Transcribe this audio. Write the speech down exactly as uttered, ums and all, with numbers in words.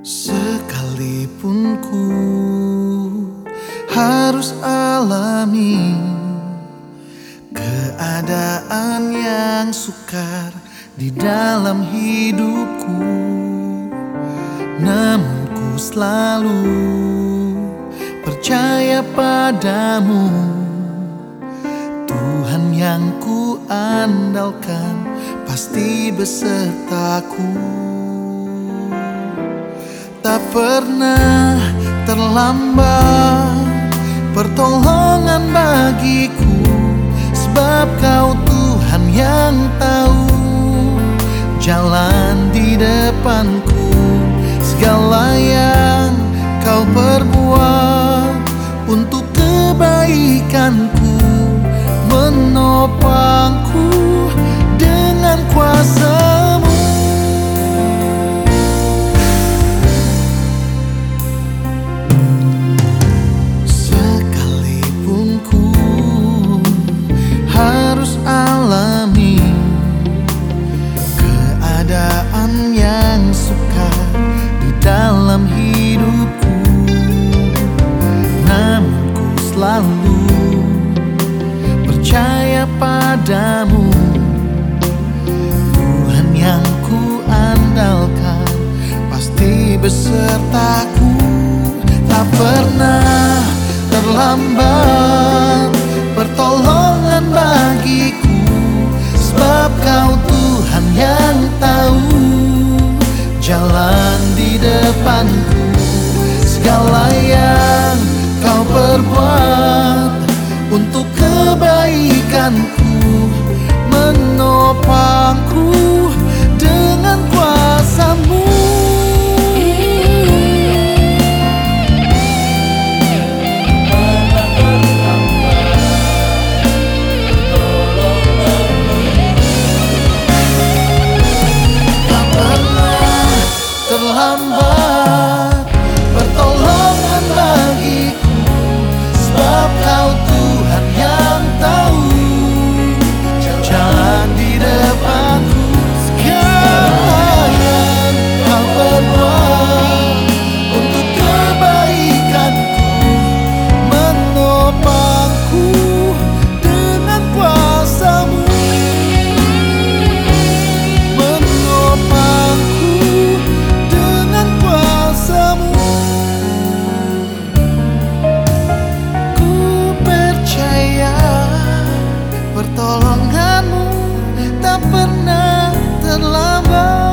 Sekalipun ku harus alami keadaan yang sukar di dalam hidupku, namun ku selalu percaya padamu, Tuhan yang ku andalkan pasti besertaku. Tak pernah terlambat pertolongan bagiku, sebab Kau Tuhan yang tahu jalan di depanku. Segala yang Kau perbuat untuk kebaikanku, menopangku dengan kuasa-Mu. Sekalipun ku harus alami keadaan yang sukar di dalam hidupku, namun ku selalu percaya padamu, Tuhan yang ku andalkan pasti besertaku. Tak pernah terlambat pertolongan bagiku, sebab Kau Tuhan yang tahu jalan di depanku. Segala yang Kau perbuat untuk kebaikanku, menopangku dengan kuasa-Mu. Tak pernah terlambat pertolongan bagiku, sebab Kau Tuhan yang tahu jalan di depanku. Segala yang Kau perbuat untuk kebaikanku, menopangku dengan kuasa-Mu, menopangku dengan kuasa-Mu. Ku percaya pertolongan-Mu tak pernah terlambat.